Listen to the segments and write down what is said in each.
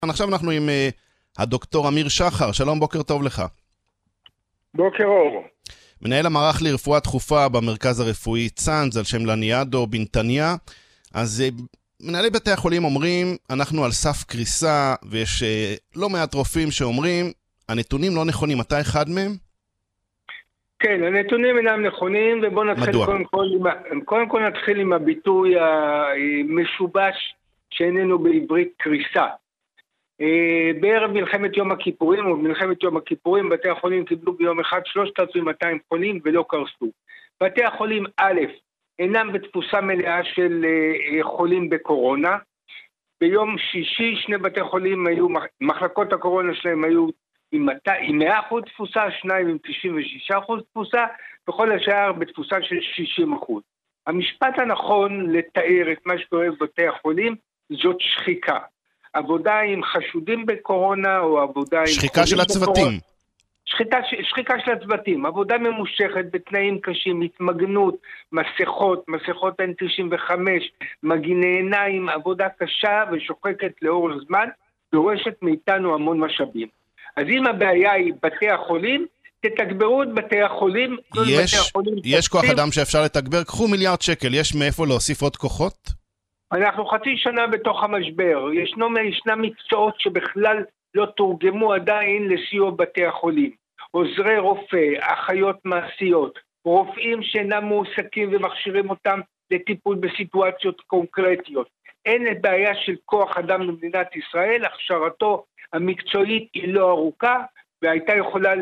עכשיו אנחנו עם הדוקטור אמיר שחר. שלום, בוקר טוב לך. בוקר אור. מנהל המערך לרפואה דחופה במרכז הרפואי צאנז על שם לניאדו בנתניה. אז מנהלי בתי החולים אומרים, אנחנו על סף קריסה, ויש לא מעט רופאים שאומרים, הנתונים לא נכונים. אתה אחד מהם? כן, הנתונים אינם נכונים, ובואו נתחיל קודם כל נתחיל עם הביטוי המשובש שאיננו בעברית קריסה. בערב מלחמת יום הכיפורים, או במלחמת יום הכיפורים, בתי החולים קיבלו ביום אחד 3,200 חולים ולא קרסו. בתי החולים א' אינם בתפוסה מלאה של חולים בקורונה. ביום שישי שני בתי חולים היו, מחלקות הקורונה שלהם היו עם 100% תפוסה, שניים עם 96% תפוסה, וכל השאר בתפוסה של 60%. המשפט הנכון לתאר את מה שקורה בבתי החולים זאת שחיקה. עבודה עם חשודים בקורונה או עבודה עם שחיקה של הצוותים. שחיקה של הצוותים, עבודה ממושכת בתנאים קשים, התמגנות, מסכות N95, מגיני עיניים, עבודה קשה ושוחקת לאורך זמן, דורשת מאיתנו המון משאבים. אז אם הבעיה היא בתי החולים, תתגברו את בתי החולים. יש כוח אדם שאפשר לתגבר, קחו מיליארד שקל, יש מאיפה להוסיף עוד כוחות? אנחנו חצי שנה בתוך המשבר, ישנם מקצועות שבכלל לא תורגמו עדיין לסיוע בתי החולים. עוזרי רופא, אחיות מעשיות, רופאים שאינם מועסקים ומכשירים אותם לטיפול בסיטואציות קונקרטיות. אין בעיה של כוח אדם במדינת ישראל, הכשרתו המקצועית היא לא ארוכה, והייתה יכולה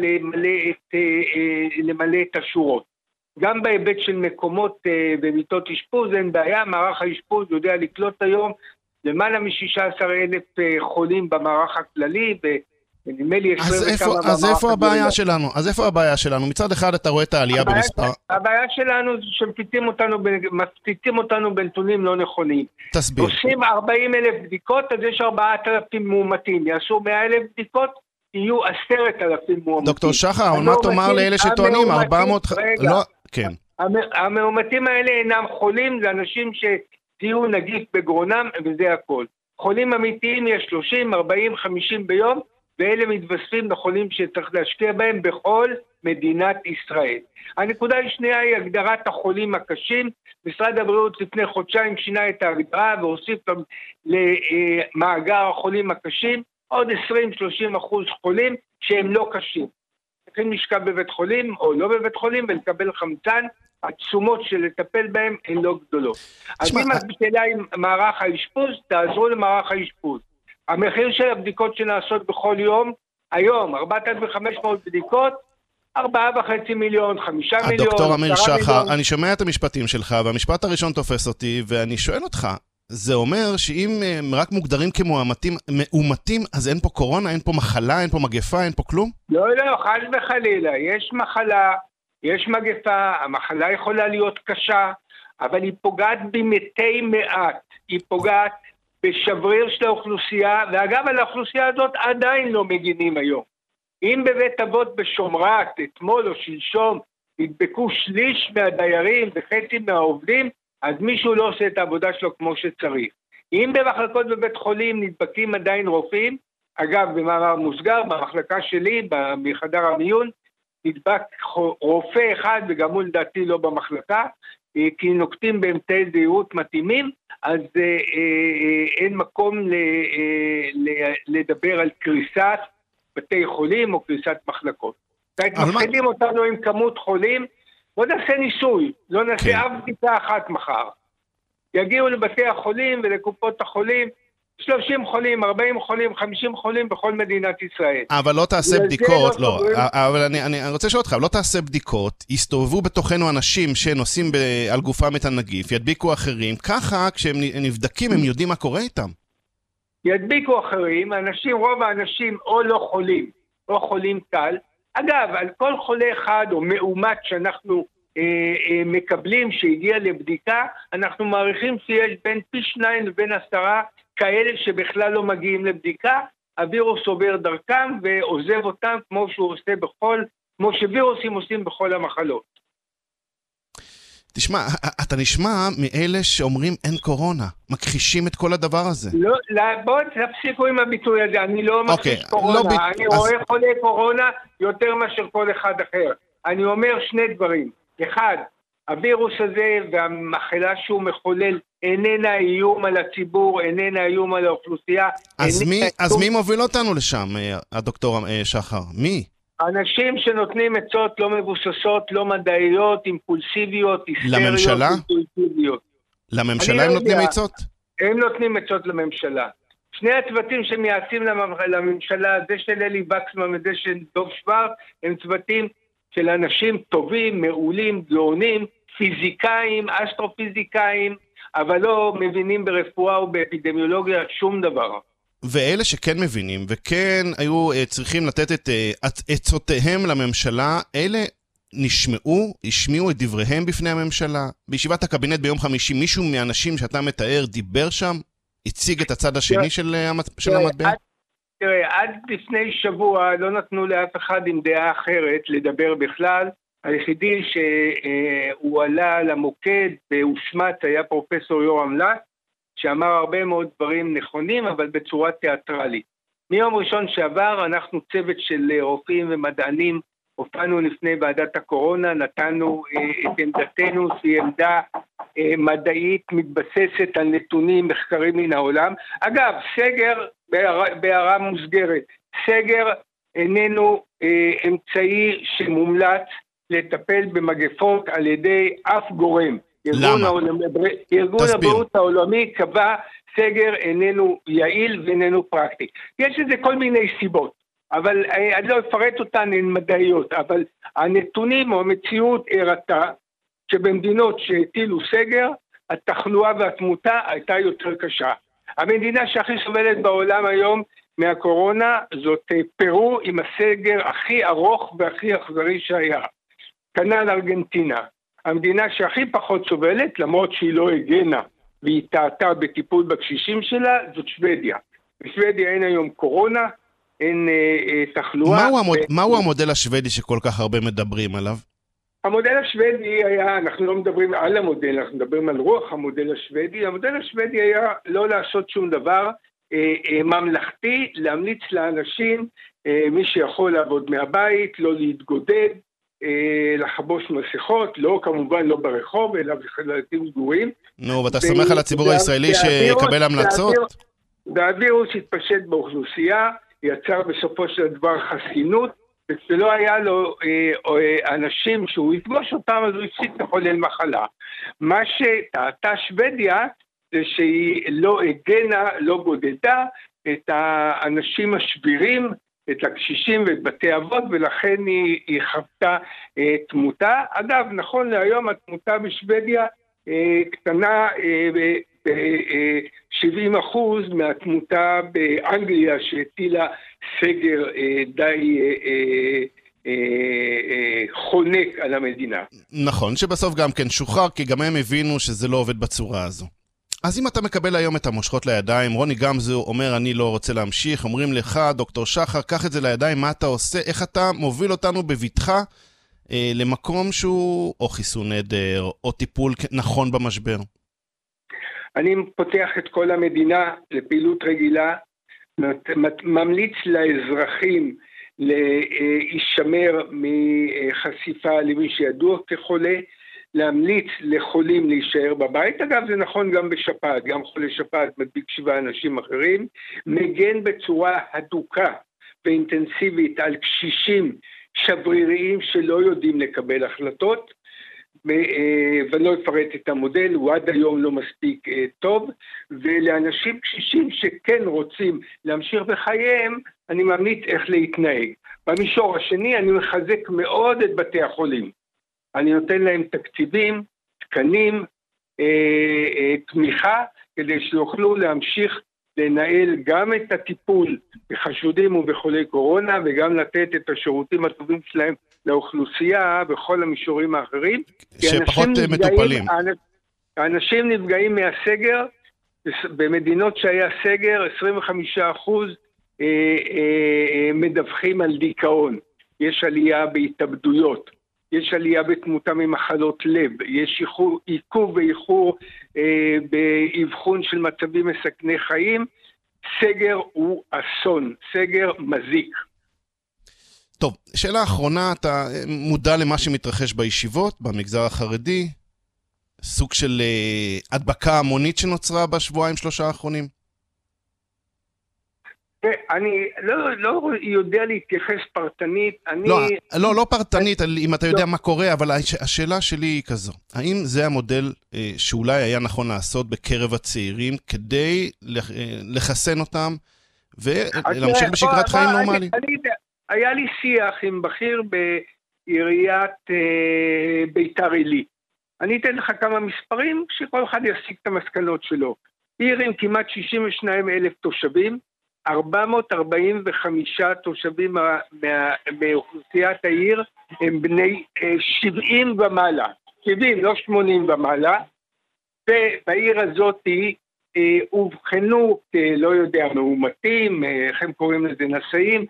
למלא את השורות. גם בהיבט של מקומות ומיטות אשפוז אין בעיה, מערך האשפוז יודע לקלוט היום למעלה מ-16,000 חולים במערך הכללי, ונדמה לי אז איפה הבעיה שלנו? אז איפה הבעיה שלנו? מצד אחד אתה רואה את העלייה במספר. הבעיה שלנו זה שמפציצים אותנו בנתונים לא נכונים. תסביר. עושים 40,000 בדיקות, אז יש 4,000 מאומתים. יעשו 100,000 בדיקות, יהיו 10,000 מאומתים. דוקטור שחר, מה תאמר לאלה שטוענים? 400... לא, כן. המאומתים האלה אינם חולים, זה אנשים שזיהו נגיף בגרונם, וזה הכל. חולים אמיתיים יש 30, 40, 50 ביום, ואלה מתווספים לחולים שצריך להשקיע בהם בכל מדינת ישראל. הנקודה השנייה היא הגדרת החולים הקשים. משרד הבריאות לפני חודשיים שינה את ההגדרה והוסיף למאגר החולים הקשים עוד 20-30% חולים שהם לא קשים. צריכים לשכב בבית חולים או לא בבית חולים ולקבל חמצן, התשומות של לטפל בהם הן לא גדולות. אז אם השאלה עם מערך האשפוז, תעזרו למערך האשפוז. המחיר של הבדיקות שנעשות בכל יום, היום 4,500 בדיקות, 4.5 מיליון, 5 מיליון. הדוקטור אמיר שחר, אני שומע את המשפטים שלך, והמשפט הראשון תופס אותי, ואני שואל אותך, זה אומר שאם רק מוגדרים כמאומתים, אז אין פה קורונה, אין פה מחלה, אין פה מגפה, אין פה כלום? לא, חס וחלילה, יש מחלה, יש מגפה, המחלה יכולה להיות קשה, אבל היא פוגעת במתי מעט, היא פוגעת בשבריר של האוכלוסייה, ואגב על האוכלוסייה הזאת עדיין לא מגינים היום. אם בבית אבות בשומרת, אתמול או שלשום, נדבקו שליש מהדיירים וחצי מהעובדים, אז מישהו לא עושה את העבודה שלו כמו שצריך. אם במחלקות בבית חולים נדבקים עדיין רופאים, אגב במאמר מוסגר, במחלקה שלי, בחדר המיון, נדבק רופא אחד וגם הוא לדעתי לא במחלקה, כי נוקטים באמצעי זהירות מתאימים, אז אין מקום לדבר על קריסת בתי חולים או קריסת מחלקות. מפחידים אותנו עם כמות חולים, בוא נעשה ניסוי, לא נעשה אף בדיקה אחת מחר. יגיעו לבתי החולים ולקופות החולים, 30 חולים, 40 חולים, 50 חולים בכל מדינת ישראל. אבל לא תעשה בדיקות, לא, אבל אני רוצה לשאול אותך, לא תעשה בדיקות, יסתובבו בתוכנו אנשים שנושאים על גופם את הנגיף, ידביקו אחרים, ככה כשהם נבדקים הם יודעים מה קורה איתם. ידביקו אחרים, רוב האנשים או לא חולים, או חולים קל. אגב, על כל חולה אחד או מאומת שאנחנו מקבלים שהגיע לבדיקה, אנחנו מעריכים שיש בין פי 2 לבין 10 כאלה שבכלל לא מגיעים לבדיקה, הווירוס עובר דרכם ועוזב אותם כמו שהוא עושה כמו שווירוסים עושים בכל המחלות. תשמע, אתה נשמע מאלה שאומרים אין קורונה, מכחישים את כל הדבר הזה. לא, בואו תפסיקו עם הביטוי הזה, אני לא מכחיש קורונה, אני רואה חולי קורונה יותר מאשר כל אחד אחר. אני אומר שני דברים. אחד, הווירוס הזה והמחלה שהוא מחולל איננה איום על הציבור, איננה איום על האוכלוסייה. אז מי מוביל אותנו לשם, הדוקטור שחר? מי? אנשים שנותנים עצות לא מבוססות, לא מדעיות, אימפולסיביות, היסטריות, לממשלה? אימפולסיביות. לממשלה הם נותנים עצות? הם נותנים עצות לממשלה. שני הצוותים שמייעצים לממשלה, זה של אלי וקסמן וזה של דוב שוורץ, הם צוותים של אנשים טובים, מעולים, גאונים, פיזיקאים, אסטרופיזיקאים, אבל לא מבינים ברפואה ובאפידמיולוגיה שום דבר. ואלה שכן מבינים, וכן היו צריכים לתת את עצותיהם לממשלה, אלה נשמעו, השמיעו את דבריהם בפני הממשלה. בישיבת הקבינט ביום חמישי, מישהו מהאנשים שאתה מתאר דיבר שם? הציג את הצד השני של המטבע? תראה, עד לפני שבוע לא נתנו לאף אחד עם דעה אחרת לדבר בכלל. היחידי שהוא עלה למוקד והושמץ היה פרופסור יורם לס, שאמר הרבה מאוד דברים נכונים, אבל בצורה תיאטרלית. מיום ראשון שעבר, אנחנו צוות של רופאים ומדענים, הופענו לפני ועדת הקורונה, נתנו את עמדתנו, שהיא עמדה מדעית, מתבססת על נתונים, מחקרים מן העולם. אגב, סגר, בהערה מוסגרת, סגר איננו אמצעי שמומלץ לטפל במגפות על ידי אף גורם. ארגון הבריאות העולמי קבע סגר איננו יעיל ואיננו פרקטי. יש לזה כל מיני סיבות, אבל אני לא אפרט אותן, הן מדעיות, אבל הנתונים או המציאות הראתה שבמדינות שהטילו סגר, התחלואה והתמותה הייתה יותר קשה. המדינה שהכי סובלת בעולם היום מהקורונה זאת פרו, עם הסגר הכי ארוך והכי אכזרי שהיה. כנ"ל ארגנטינה. המדינה שהכי פחות סובלת, למרות שהיא לא הגנה והיא טעתה בטיפול בקשישים שלה, זאת שוודיה. בשוודיה אין היום קורונה, אין תחלואה. מהו המודל השוודי שכל כך הרבה מדברים עליו? המודל השוודי היה, אנחנו לא מדברים על המודל, אנחנו מדברים על רוח המודל השוודי. המודל השוודי היה לא לעשות שום דבר ממלכתי, להמליץ לאנשים, מי שיכול לעבוד מהבית, לא להתגודד, לחבוש מסכות, לא כמובן לא ברחוב, אלא בחלטים סגורים. נו, ואתה סומך על הציבור הישראלי שיקבל המלצות? והווירוס התפשט באוכלוסייה, יצר בסופו של דבר חסינות, ולא היה לו אנשים שהוא יפגוש אותם, אז הוא הפסיק לחולל מחלה. מה שטעתה שוודיה, זה שהיא לא הגנה, לא גודדה את האנשים השבירים, את הקשישים ואת בתי אבות, ולכן היא חוותה תמותה. אגב, נכון להיום התמותה בשוודיה קטנה ב-70% מהתמותה באנגליה, שהטילה סגר די חונק על המדינה. נכון, שבסוף גם כן שוחרר, כי גם הם הבינו שזה לא עובד בצורה הזו. אז אם אתה מקבל היום את המושכות לידיים, רוני גמזו אומר אני לא רוצה להמשיך, אומרים לך דוקטור שחר, קח את זה לידיים, מה אתה עושה, איך אתה מוביל אותנו בביטחה למקום שהוא או חיסון נדר או טיפול נכון במשבר? אני פותח את כל המדינה לפעילות רגילה, ממליץ לאזרחים להישמר מחשיפה למי שידוע כחולה, להמליץ לחולים להישאר בבית. אגב, זה נכון גם בשפעת, גם חולי שפעת מדביק 7 אנשים אחרים, מגן בצורה הדוקה ואינטנסיבית על קשישים שבריריים שלא יודעים לקבל החלטות, ולא אפרט את המודל, הוא עד היום לא מספיק טוב, ולאנשים קשישים שכן רוצים להמשיך בחייהם, אני ממליץ איך להתנהג. במישור השני אני מחזק מאוד את בתי החולים. אני נותן להם תקציבים, תקנים, תמיכה, כדי שיוכלו להמשיך לנהל גם את הטיפול בחשודים ובחולי קורונה, וגם לתת את השירותים הטובים שלהם לאוכלוסייה בכל המישורים האחרים. שפחות מטופלים. האנשים נפגעים מהסגר, במדינות שהיה סגר, 25% מדווחים על דיכאון. יש עלייה בהתאבדויות. יש עלייה בתמותה ממחלות לב, יש עיכוב ואיחור באבחון של מצבים מסכני חיים. סגר הוא אסון, סגר מזיק. טוב, שאלה אחרונה, אתה מודע למה שמתרחש בישיבות, במגזר החרדי? סוג של הדבקה המונית שנוצרה בשבועיים שלושה האחרונים? אני לא יודע להתייחס פרטנית. לא פרטנית, אם אתה יודע מה קורה, אבל השאלה שלי היא כזו. האם זה המודל שאולי היה נכון לעשות בקרב הצעירים, כדי לחסן אותם ולהמשיך בשגרת חיים נורמלית? היה לי שיח עם בכיר בעיריית ביתר עילית. אני אתן לך כמה מספרים שכל אחד יסיק את המסקנות שלו. עיר עם כמעט 62,000 תושבים, 445 תושבים מאוכלוסיית העיר הם בני 70 ומעלה, 70, לא 80 ומעלה, ובעיר הזאת הובחנו, לא יודע, מאומתים, איך הם קוראים לזה, נשאים,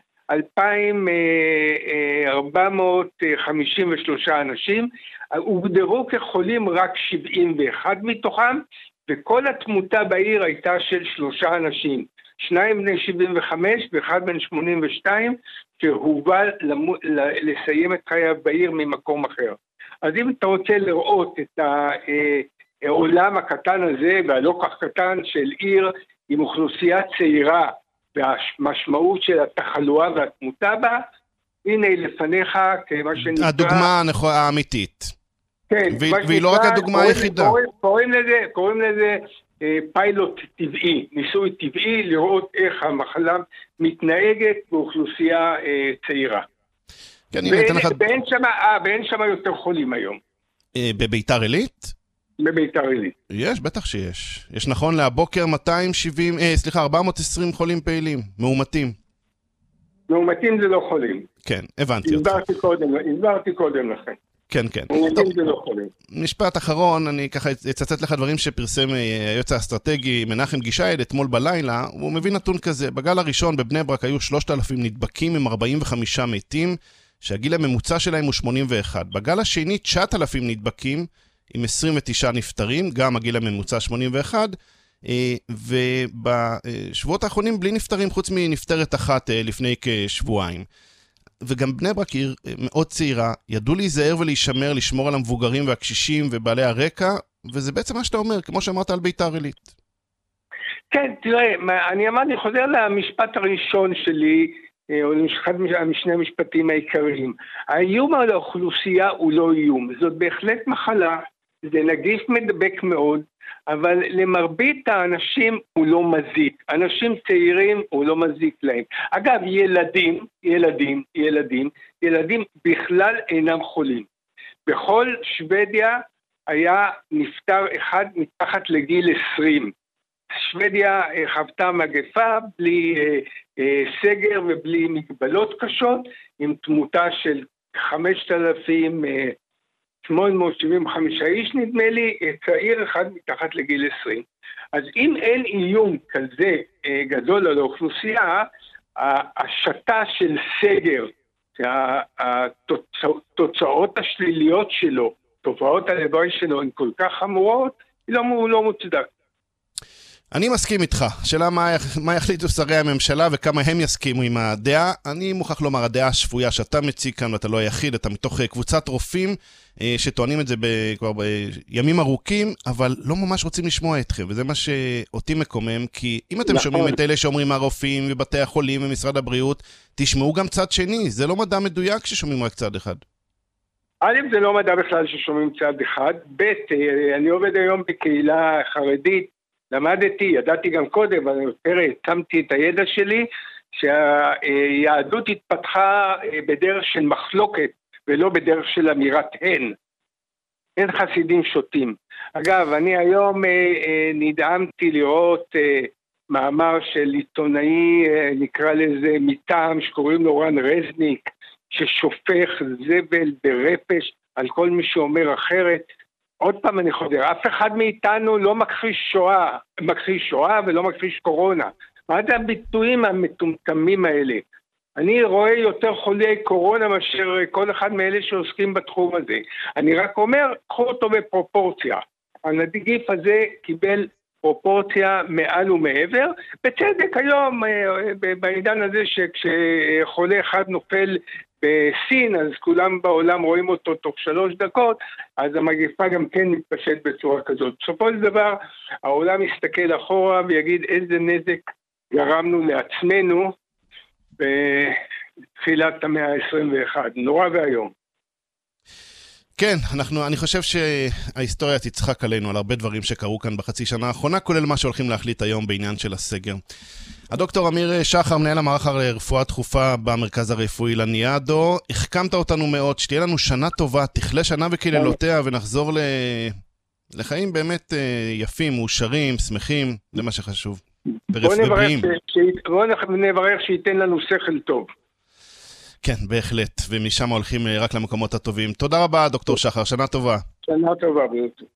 2,453 אנשים, הוגדרו כחולים רק 71 מתוכם, וכל התמותה בעיר הייתה של 3 אנשים. 2 בני 75 ו1 בן 82, שהובא לסיים את חייו בעיר ממקום אחר. אז אם אתה רוצה לראות את העולם הקטן הזה, והלא כך קטן של עיר עם אוכלוסייה צעירה, והמשמעות של התחלואה והתמותה בה, הנה לפניך כמה שנקרא... הדוגמה האמיתית. כן. והיא לא רק הדוגמה היחידה. קוראים לזה פיילוט טבעי, ניסוי טבעי, לראות איך המחלה מתנהגת באוכלוסייה צעירה. כן, ואין שם יותר חולים היום. בביתר עילית? בביתר עילית. יש, בטח שיש. יש נכון להבוקר 420 חולים פעילים, מאומתים. מאומתים זה לא חולים. כן, הבנתי אותך. הסברתי קודם לכם. כן, כן. משפט אחרון, אני ככה אצטט לך דברים שפרסם היועץ האסטרטגי מנחם גישייד אתמול בלילה, הוא מביא נתון כזה, בגל הראשון בבני ברק היו 3,000 נדבקים עם 45 מתים, שהגיל הממוצע שלהם הוא 81. בגל השני 9,000 נדבקים עם 29 נפטרים, גם הגיל הממוצע 81, ובשבועות האחרונים בלי נפטרים חוץ מנפטרת אחת לפני כשבועיים. וגם בני ברק עיר מאוד צעירה, ידעו להיזהר ולהישמר, לשמור על המבוגרים והקשישים ובעלי הרקע, וזה בעצם מה שאתה אומר, כמו שאמרת על ביתר עילית. כן, תראה, אני חוזר למשפט הראשון שלי, או משני המשפטים העיקריים. האיום על האוכלוסייה הוא לא איום, זאת בהחלט מחלה, זה נגיף מדבק מאוד, אבל למרבית האנשים הוא לא מזיק. אנשים צעירים הוא לא מזיק להם. אגב, ילדים בכלל אינם חולים. בכל שוודיה היה נפטר אחד מתחת לגיל 20. שוודיה חוותה מגפה בלי סגר ובלי מגבלות קשות, עם תמותה של 5,875 איש נדמה לי, צעיר אחד מתחת לגיל 20. אז אם אין איום כזה גדול על האוכלוסייה, השתה של סגר, התוצאות השליליות שלו, תופעות הלוואי שלו הן כל כך חמורות, הוא לא מוצדק. אני מסכים איתך. שאלה מה יחליטו שרי הממשלה וכמה הם יסכימו עם הדעה. אני מוכרח לומר, הדעה השפויה שאתה מציג כאן, ואתה לא היחיד, אתה מתוך קבוצת רופאים שטוענים את זה כבר בימים ארוכים, אבל לא ממש רוצים לשמוע אתכם, וזה מה שאותי מקומם, כי אם אתם שומעים את אלה שאומרים הרופאים ובתי החולים ומשרד הבריאות, תשמעו גם צד שני. זה לא מדע מדויק ששומעים רק צד אחד. א', זה לא מדע בכלל ששומעים צד אחד. ב', אני עובד היום בקהילה חרדית, למדתי, ידעתי גם קודם, אבל יותר הצמתי את הידע שלי, שהיהדות התפתחה בדרך של מחלוקת, ולא בדרך של אמירת הן. אין חסידים שוטים. אגב, אני היום נדהמתי לראות מאמר של עיתונאי, נקרא לזה מטעם, שקוראים לו רן רזניק, ששופך זבל ברפש על כל מי שאומר אחרת. עוד פעם אני חוזר, אף אחד מאיתנו לא מכחיש שואה ולא מכחיש קורונה. מה זה הביטויים המטומטמים האלה? אני רואה יותר חולי קורונה מאשר כל אחד מאלה שעוסקים בתחום הזה. אני רק אומר, קחו אותו בפרופורציה. הנגיף הזה קיבל פרופורציה מעל ומעבר. בצדק היום, בעידן הזה שכשחולה אחד נופל בסין, אז כולם בעולם רואים אותו תוך 3 דקות, אז המגפה גם כן מתפשט בצורה כזאת. בסופו של דבר, העולם יסתכל אחורה ויגיד איזה נזק גרמנו לעצמנו בתחילת המאה ה-21. נורא והיום. כן, אני חושב שההיסטוריה תצחק עלינו על הרבה דברים שקרו כאן בחצי שנה האחרונה, כולל מה שהולכים להחליט היום בעניין של הסגר. הדוקטור אמיר שחר, מנהל המערך הרפואה דחופה במרכז הרפואי לניאדו, החכמת אותנו מאוד, שתהיה לנו שנה טובה, תכלה שנה וקללותיה ונחזור לחיים באמת יפים, מאושרים, שמחים, זה מה שחשוב. בוא נברך שייתן לנו שכל טוב. כן, בהחלט, ומשם הולכים רק למקומות הטובים. תודה רבה, דוקטור שחר, שנה טובה. שנה טובה, בריאות.